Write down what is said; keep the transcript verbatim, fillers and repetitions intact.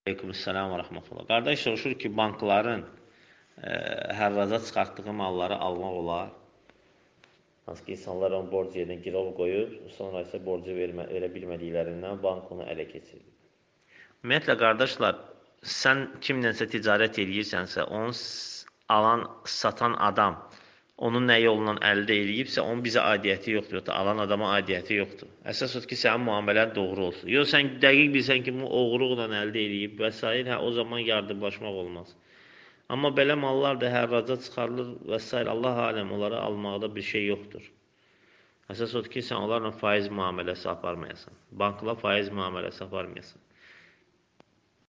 Aleykümselam və rəhmətullah. Qardaş soruşur ki, bankların e, hərraza çıxartdığı malları almaq olar. Hansı ki, insanlar onu borc yerinə girov qoyub, sonra isə borcu vermə, verə bilmədiklərindən bank onu ələ keçirir. Ümumiyyətlə, qardaşlar, sən kimlənsə ticarət edirsənsə, onu alan, satan adam onun nə yolla əldə edibsə, onun bizə aidiyyəti yoxdur, yoxdur, alan adama aidiyyəti yoxdur. Əsas odur ki, sənin müamelən doğru olsun. Yox, sən dəqiq bilsən ki, bu oğruqla əldə edib və s. hə, o zaman yardımlaşmaq olmaz. Amma belə mallar da hərraca çıxarılır və s. Allah aləm, onları almaqda bir şey yoxdur. Əsas odur ki, sən onlarla faiz müamiləsi aparmayasan. Bankla faiz müamiləsi aparmayasan.